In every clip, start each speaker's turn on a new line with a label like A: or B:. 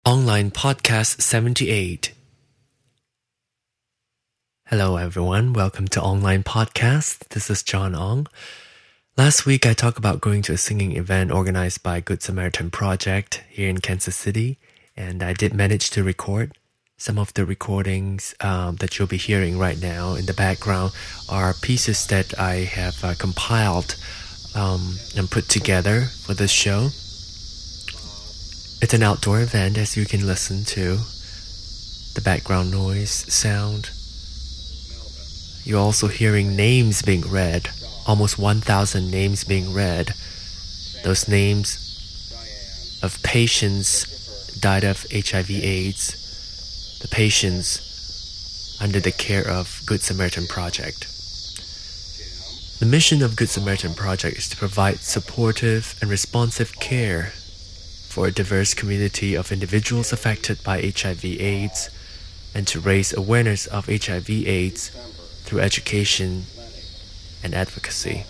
A: Online Podcast 78. Hello everyone, welcome to Online Podcast. This is John Ong. Last week I talked about going to a singing event organized by Good Samaritan Project here in Kansas City, and I did manage to record. Some of the recordings that you'll be hearing right now in the background are pieces that I have compiled and put together for this show. It's an outdoor event, as you can listen to the background noise sound. You're also hearing names being read, almost 1,000 names being read. Those names of patients died of HIV/AIDS, the patients under the care of Good Samaritan Project. The mission of Good Samaritan Project is to provide supportive and responsive care for a diverse community of individuals affected by HIV/AIDS and to raise awareness of HIV/AIDS through education and advocacy.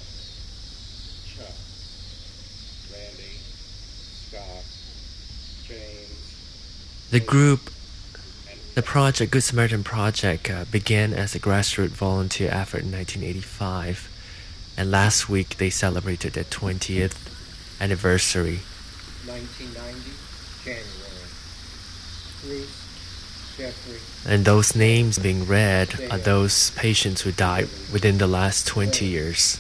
A: The project, Good Samaritan Project, began as a grassroots volunteer effort in 1985, and last week they celebrated their 20th anniversary.
B: 1990, January. Bruce Jeffrey.
A: And those names being read are those patients who died within the last 20 years.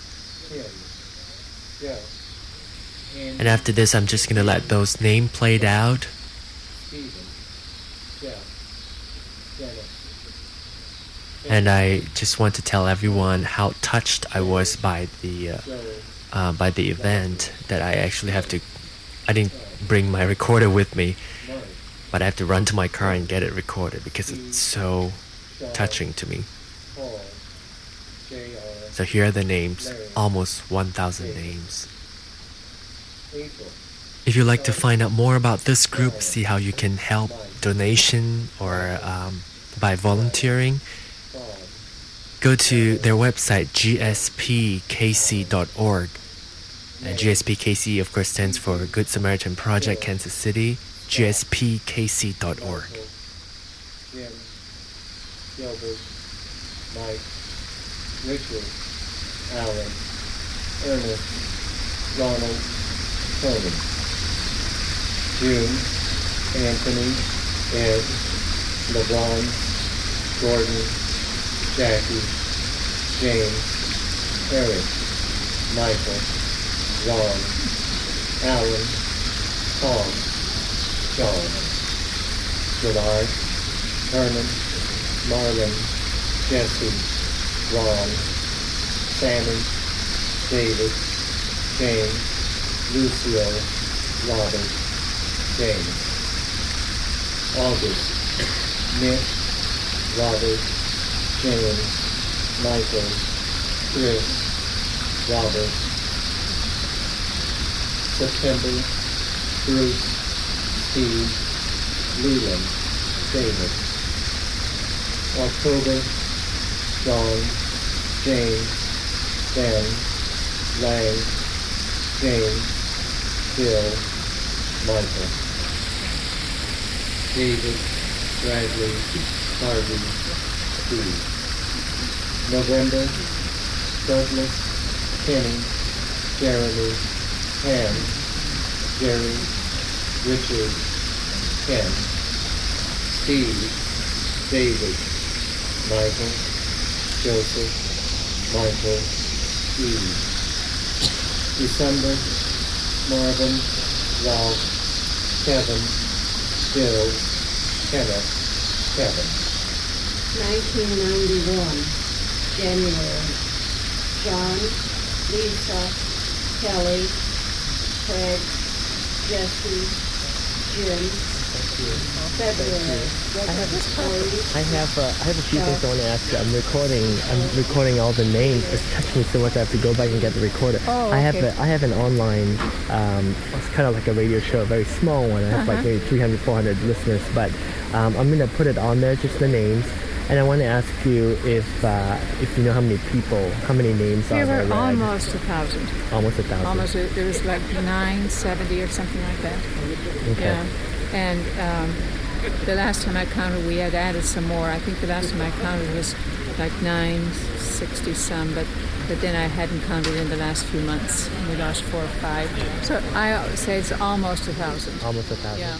A: And after this, I'm just going to let those names play out. And I just want to tell everyone how touched I was by the event, that I didn't bring my recorder with me, but I have to run to my car and get it recorded because it's so touching to me. So here are the names, almost 1,000 names. If you'd like to find out more about this group, see how you can help donation or by volunteering, go to their website, gspkc.org. And GSPKC, of course, stands for Good Samaritan Project Kansas City, gspkc.org.
B: Jim, Gilbert, Mike, Richard, Alan, Ernest, Ronald, Tony, June, Anthony, Ed, LeBron, Gordon, Jackie, James, Eric, Michael, Ron, Alan, Tom, John, Gerard, Herman, Marlon, Jesse, Ron, Sammy, David, James, Lucio, Robert, James, August, Nick, Robert, James, Michael, Chris, Robert, September, Bruce, Steve, Leland, David. October, John, James, Ben, Lang, James, Bill, Michael. David, Bradley, Harvey, Steve. November, Douglas, Kenny, Jeremy, Pam, Jerry, Richard, Ken, Steve, David, Michael, Joseph, Michael, Eve. December, Marvin, Ralph, Kevin, Bill, Kenneth, Kevin.
C: 1991, January. John, Lisa, Kelly, Craig, Jesse, Jim. February.
D: I have a few things I want to ask you. I'm recording all the names. It's touching me so much. I have to go back and get the recorder.
C: Oh, okay.
D: I have an online. It's kind of like a radio show, a very small one. I have like maybe 300, 400 listeners, but I'm gonna put it on there, just the names. And I want to ask you if you know how many names are there.
E: There were almost 1,000.
D: Almost 1,000.
E: Almost, it was like 970 or something like that.
D: Okay.
E: Yeah. And the last time I counted, we had added some more. I think the last time I counted was like 960 some, but then I hadn't counted in the last few months. We lost 4 or 5. So I would say it's almost 1,000.
D: Almost 1,000.
E: Yeah.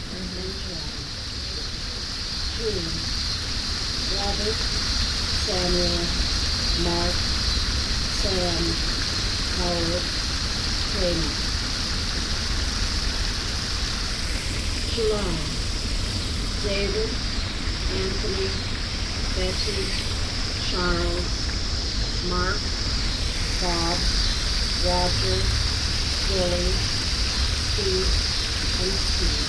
C: June, Robert, Samuel, Mark, Sam, Howard, Raymond. July, David, Anthony, Betty, Charles, Mark, Bob, Roger, Billy, Steve, and Steve.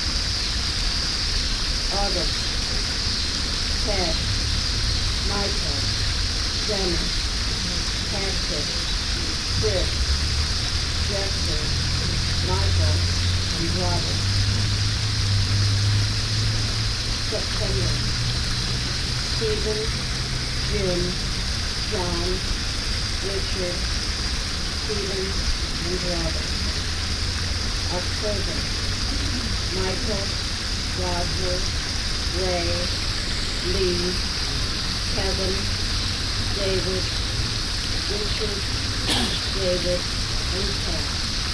C: August, Ted, Michael, Dennis, Patrick, Chris, Jeffrey, Michael, and Robert. September, Stephen, Jim, John, Richard, Stephen, and Robert. October, Michael, Roger, Ray, Lee, Kevin, David, Richard, David, and Pat.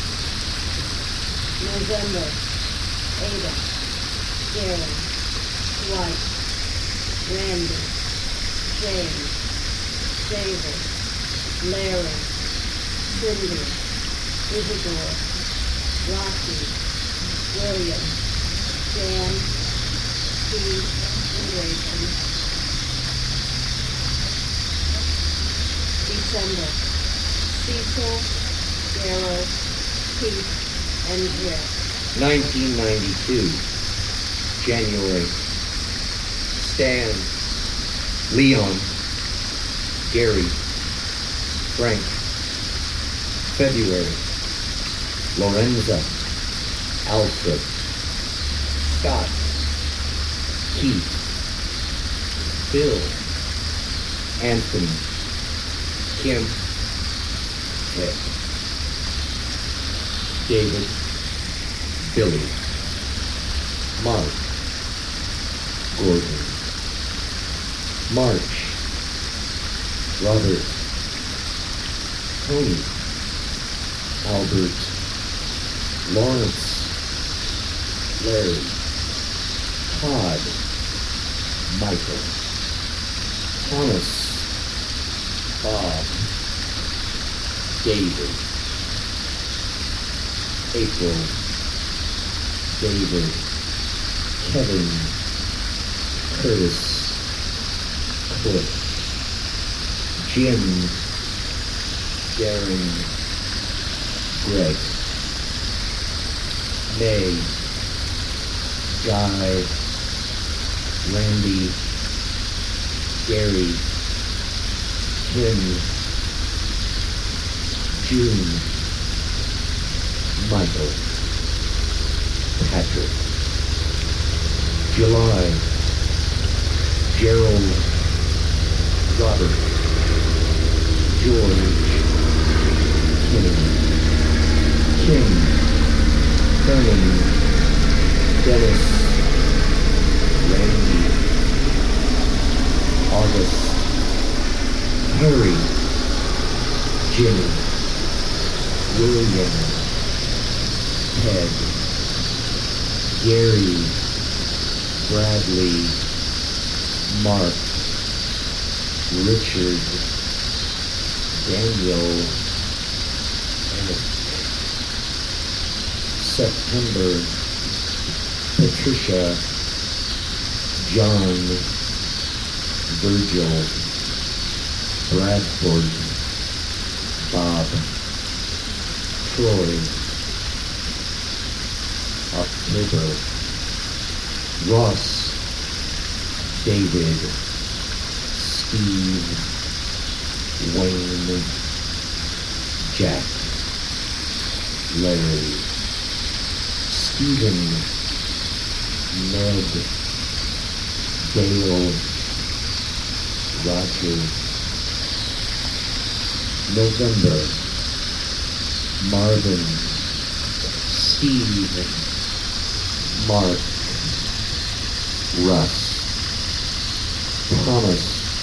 C: November, Ada, Gary, Dwight, Randy, James, David, Larry, Cindy, Isidore, Rocky, William, Dan, Steve, and Rachel. December, Cecil, Darrell, Pete, and Jeff.
B: 1992, January, Stan, Leon, Gary, Frank. February, Lorenza, Alfred, Scott, Keith, Bill, Anthony, Kim, Ed, David, Billy, Mark, Gordon, March, Robert, Tony, Albert, Lawrence, Larry, Todd, Michael, Thomas, Bob, David, April, David, Kevin, Curtis, Cliff, Jim, Darren, Greg, May, Guy, Randy, Gary, Kim, June, Michael, Patrick, July, Gerald, Robert, George, Kenny, Kim, Vernon, Dennis, Randy, August, Harry, Jimmy, William, Ted, Gary, Bradley, Mark, Richard, Daniel, and September, Patricia, John, Virgil, Bradford, Bob, Troy, October, Ross, David, Steve, Wayne, Jack, Larry, Stephen, Ned, Dale, Roger, November, Marvin, Steve, Mark, Russ, Thomas,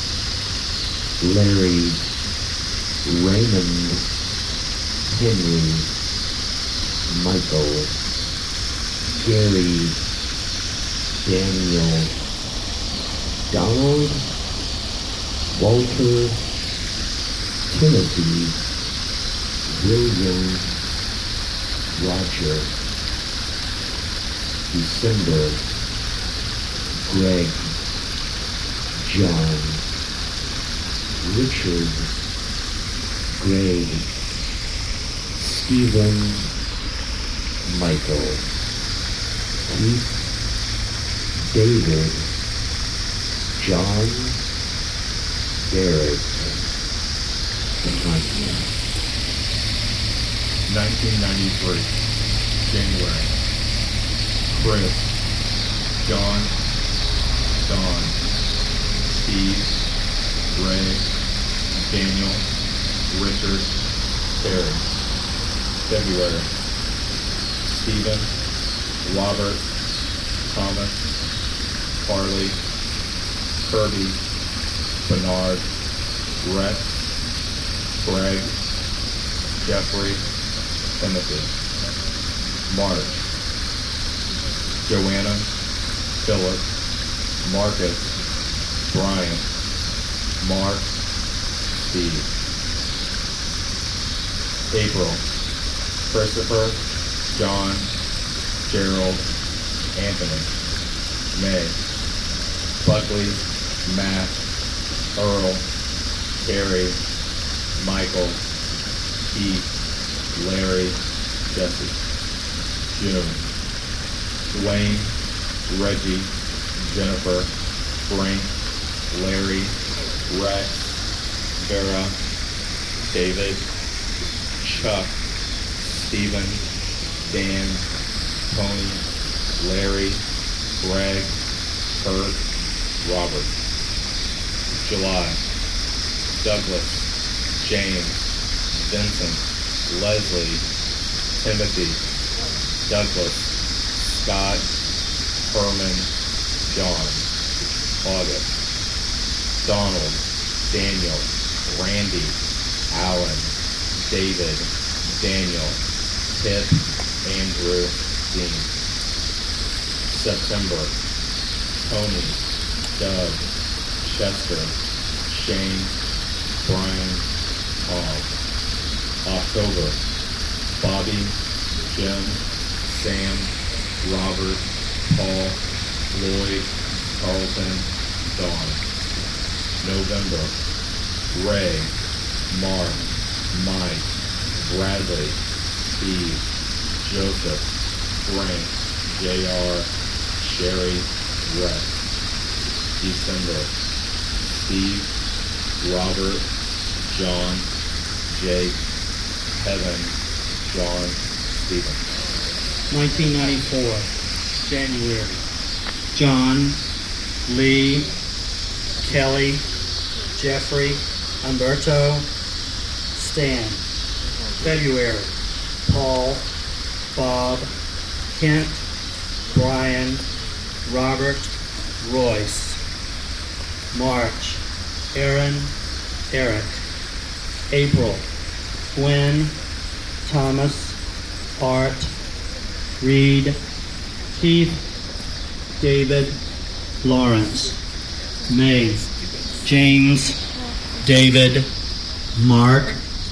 B: Larry, Raymond, Henry, Michael, Gary, Daniel, Donald, Walter, Timothy, William, Roger, December, Greg, John, Richard, Greg, Stephen, Michael, Keith, David, John, Derek, Michael.
F: 1993, January. Chris, John, Don, Steve, Ray, Daniel, Richard, Terry. February. Stephen, Robert, Thomas, Farley, Kirby, Bernard, Rex, Greg, Jeffrey, Timothy. March. Joanna, Philip, Marcus, Brian, Mark, Steve. April. Christopher, John, Gerald, Anthony. May. Buckley, Matt, Earl, Gary, Michael, Keith, Larry, Jesse. June. Dwayne, Reggie, Jennifer, Frank, Larry, Rex, Vera, David, Chuck, Stephen, Dan, Tony, Larry, Greg, Kurt, Robert. July. Douglas, James, Vincent, Leslie, Timothy, Douglas, Scott, Herman, John. August. Donald, Daniel, Randy, Alan, David, Daniel, Tip, Andrew, Dean. September. Tony, Doug, Chester, Shane, Brian, Tom. October. Bobby, Jim, Sam, Robert, Paul, Lloyd, Carlton, Dawn. November. Ray, Mark, Mike, Bradley, Steve, Joseph, Frank, JR, Sherry, Rex. December. Steve, Robert, John, Jake, Kevin, John, Stephen.
G: 1994, January. John, Lee, Kelly, Jeffrey, Umberto, Stan. February. Paul, Bob, Kent, Brian, Robert, Royce. March. Aaron, Eric. April. Gwen, Thomas, Art, Reed, Keith, David, Lawrence. May. James, David, Mark,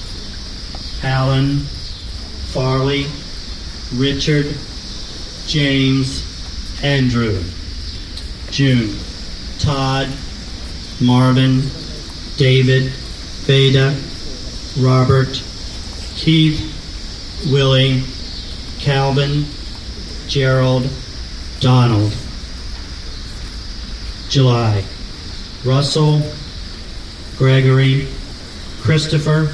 G: Alan, Farley, Richard, James, Andrew. June. Todd, Marvin, David, Veda, Robert, Keith, Willie, Calvin, Gerald, Donald. July. Russell, Gregory, Christopher,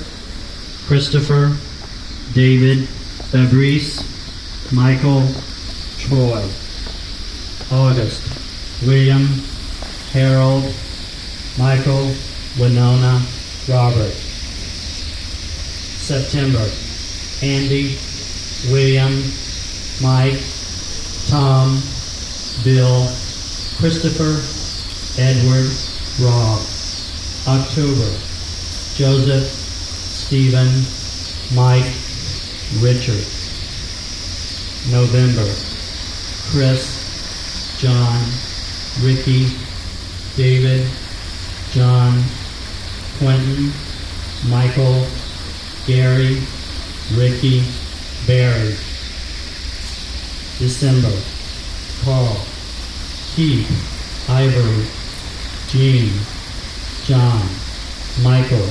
G: David, Fabrice, Michael, Troy. August. William, Harold, Michael, Winona, Robert. September. Andy, William, Mike, Tom, Bill, Christopher Edward Robb. October, Joseph Stephen Mike Richard. November, Chris John Ricky David John Quentin Michael Gary Ricky Barry. December, Paul Keith Ivory Jean John Michael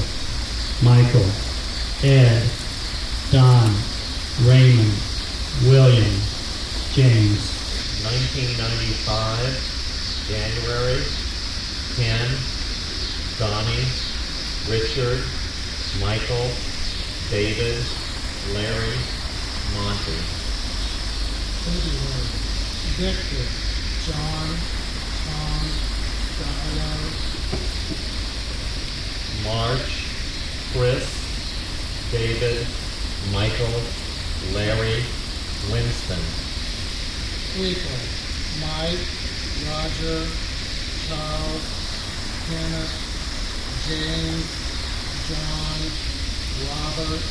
G: Ed Don Raymond William James.
H: 1995, January, Ken, Donnie, Richard, Michael, David, Larry, Monty.
I: February, Victor, John, Tom, Dialo.
H: March, Chris, David, Michael, Larry, Winston.
I: April, Mike, Roger, Charles, Kenneth, James, John, Robert.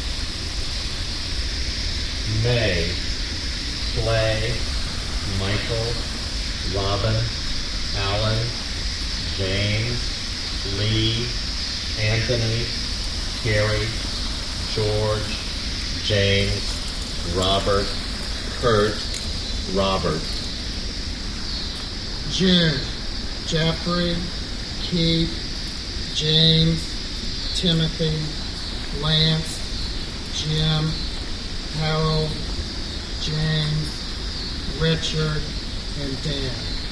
H: May, Clay, Michael, Robin, Alan, James, Lee, Anthony, Gary, George, James, Robert, Kurt, Robert.
I: June, Jeffrey, Keith, James, Timothy, Lance, Jim, Harold, James, Richard, and Dan.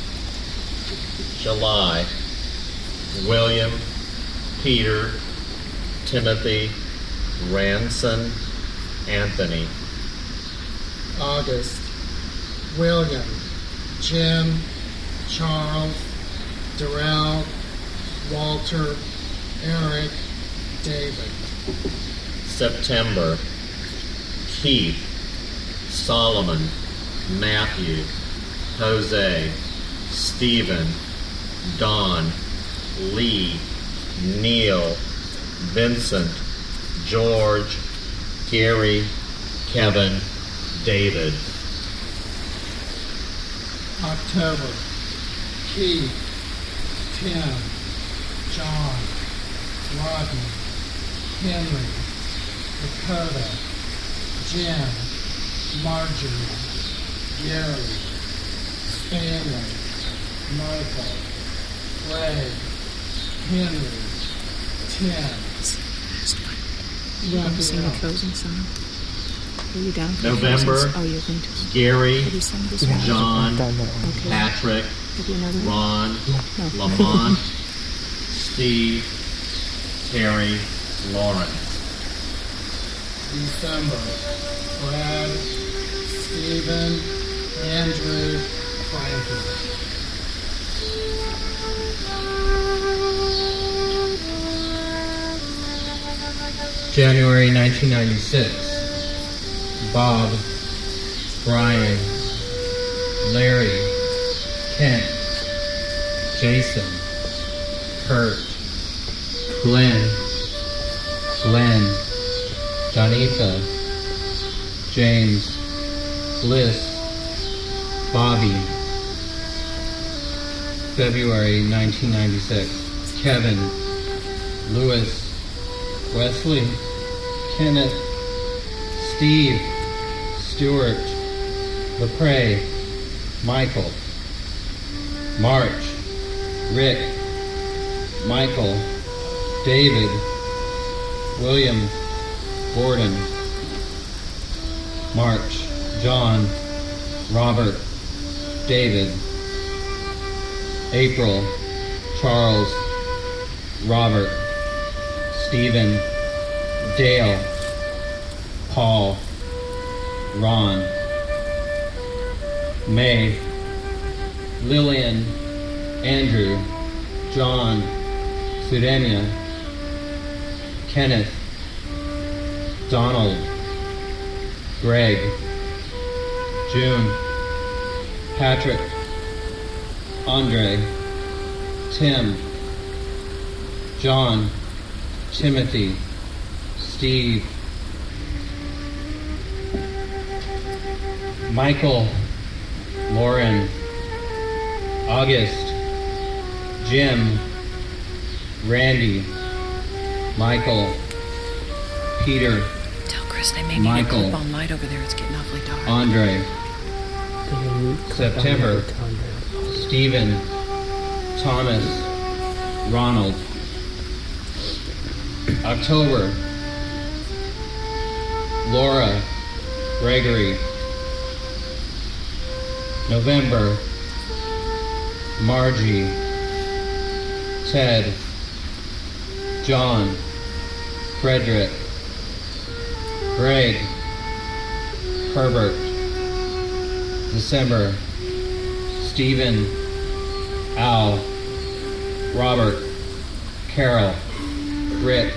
H: July, William, Peter, Timothy, Ranson, Anthony.
I: August, William, Jim, Charles, Darrell, Walter, Eric, David.
H: September, Keith, Solomon, Matthew, Jose, Stephen, Don, Lee, Neil, Vincent, George, Gary, Kevin, David.
I: October, Keith, Tim, John, Rodney, Henry, Dakota, Jen, Marjorie, Gary, Stanley, Michael, Greg, Henry, Tim.
E: You want to sing the closing song? Are you down for the
H: November,
E: closing song? Oh, you're going to.
H: Gary,
E: Have you sung this one?
H: John,
E: Okay.
H: Patrick,
E: Have you another one?
H: Ron,
E: No.
H: Lamont, Steve, Terry, Lawrence.
I: December, Brad, Stephen, Andrew, Frankie.
J: January 1996. Bob, Brian, Larry, Kent, Jason, Kurt, Glenn, Donita, James, Bliss, Bobby. February 1996. Kevin, Lewis, Wesley, Kenneth, Steve, Stuart, LePray, Michael. March, Rick, Michael, David, William, Gordon. March, John, Robert, David. April, Charles, Robert, Stephen, Dale, Paul, Ron. May, Lillian, Andrew, John, Sudania, Kenneth, Donald, Greg. June, Patrick, Andre, Tim, John, Timothy, Steve, Michael, Lauren, August, Jim, Randy, Michael, Peter,
K: Tell Chris they may need
J: Michael,
K: a clip-on light over there. It's getting awfully dark.
J: Andre, September, Stephen, Thomas, Ronald, October, Laura, Gregory, November, Margie, Ted, John, Frederick, Greg, Herbert, December, Stephen, Al, Robert, Carol, Rick,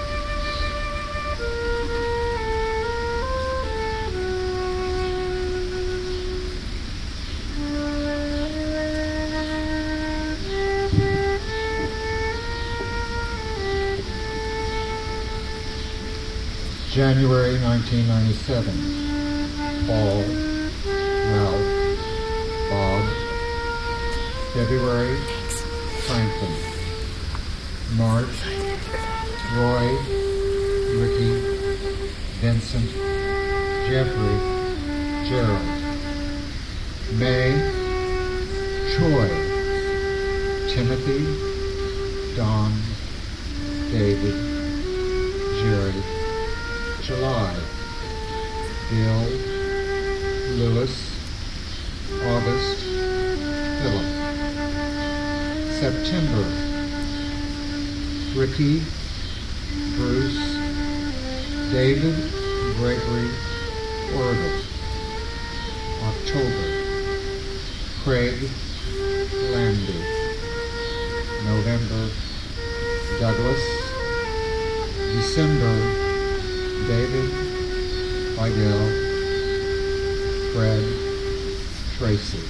L: January 1997. Paul, Ralph, Bob. February, Franklin. March, Roy, Ricky, Vincent, Jeffrey, Gerald. May, Troy, Timothy, Don, David, Jerry. July, Bill, Lewis, August, Philip. September, Ricky, Bruce, David, Gregory, Orville. October, Craig, Landy. November, Douglas. December, David, Fidel, Fred, Tracy.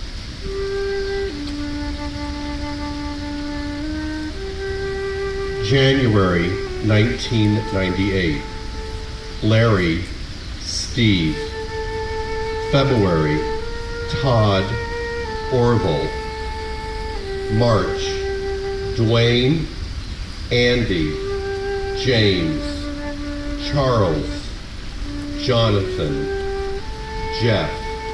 M: January 1998. Larry, Steve. February, Todd, Orville. March, Dwayne, Andy, James, Charles, Jonathan, Jeff.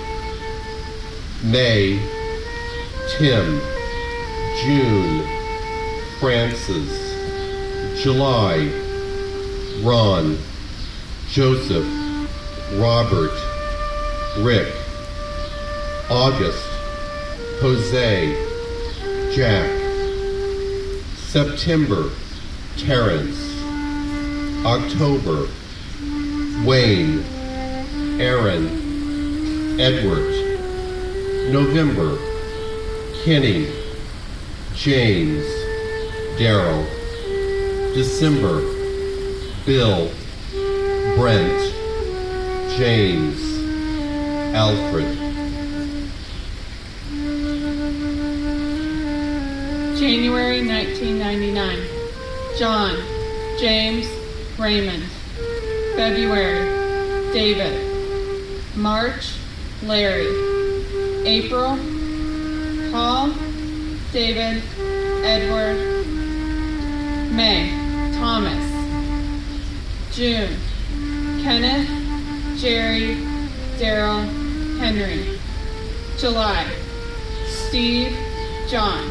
M: May, Tim, June, Francis. July, Ron, Joseph, Robert, Rick. August, Jose, Jack. September, Terrence. October, Wayne, Aaron, Edward. November, Kenny, James, Daryl. December, Bill, Brent, James, Alfred.
N: January 1999. John, James, Raymond. February, David. March, Larry. April, Paul, David, Edward. May, Thomas. June, Kenneth, Jerry, Daryl, Henry. July, Steve, John.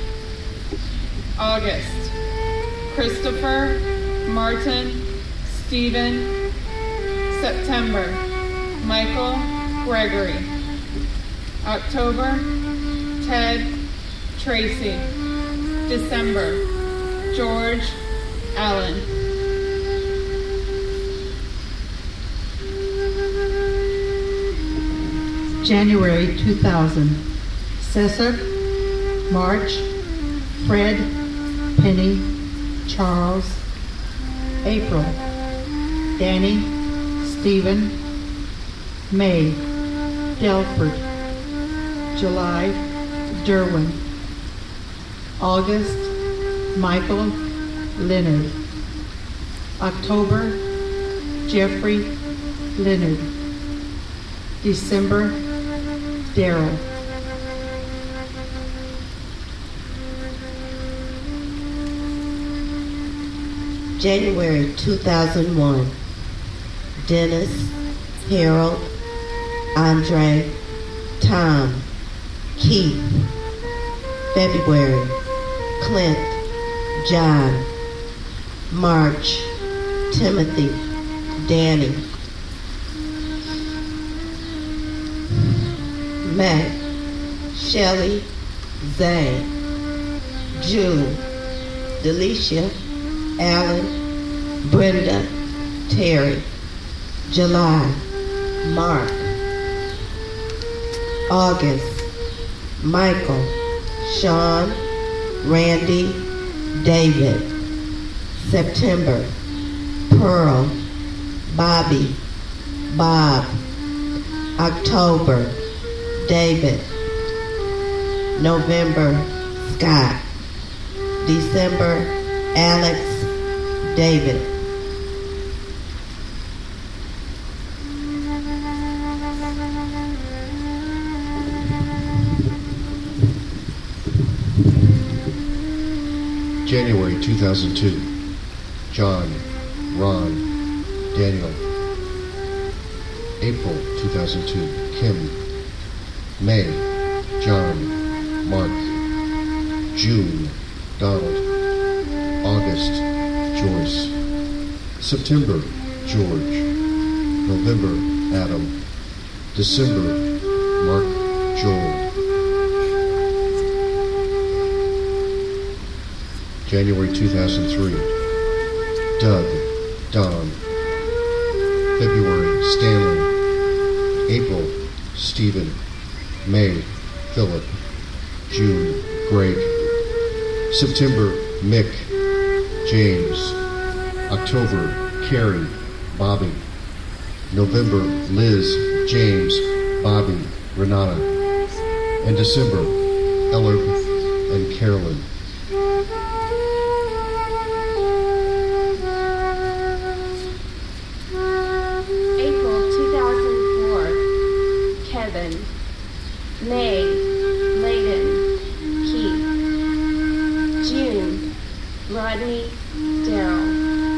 N: August, Christopher, Martin, Stephen. September, Michael, Gregory. October, Ted, Tracy. December, George, Allen.
O: January 2000. Cesar, March, Fred, Penny, Charles. April, Danny, Stephen. May, Delford. July, Derwin, August, Michael Leonard. October, Jeffrey Leonard. December, Daryl.
P: January 2001, Dennis, Harold, Andre, Tom, Keith. February, Clint, John. March, Timothy, Danny. May, Shelley, Zay. June, Delicia, Alan, Brenda, Terry. July, Mark. August, Michael, Sean, Randy, David. September, Pearl, Bobby, Bob. October, David. November, Scott. December, Alex, David.
M: January 2002, John, Ron, Daniel. April 2002, Kim. May, John, Mark. June, Donald. August, Joyce. September, George. November, Adam. December, Mark, Joel. January 2003, Doug, Don. February, Stanley. April, Stephen. May, Philip. June, Greg. September, Mick, James. October, Carrie, Bobby. November, Liz, James, Bobby, Renata. And December, Ellard and Carolyn.
Q: April 2004, Kevin. May, Layden, Keith. June, Rodney, Daryl.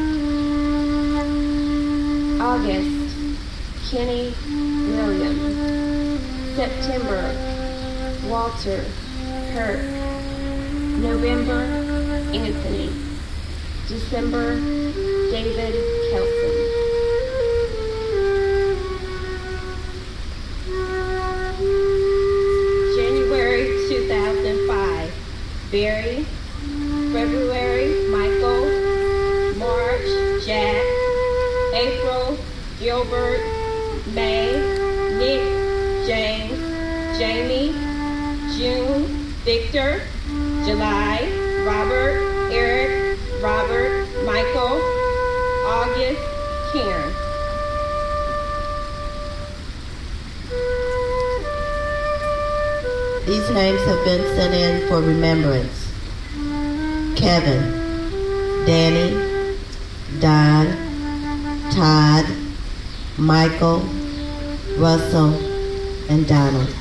Q: August, Kenny, William. September, Walter, Kirk. November, Anthony. December, David Kelson. January 2005, Barry. February, Michael. March, Jack. April, Gilbert. May, Nick, James, Jamie. June, Victor. July, Robert, Eric, Robert, Michael. August, Karen.
P: These names have been sent in for remembrance. Kevin, Danny, Don, Todd, Michael, Russell, and Donald.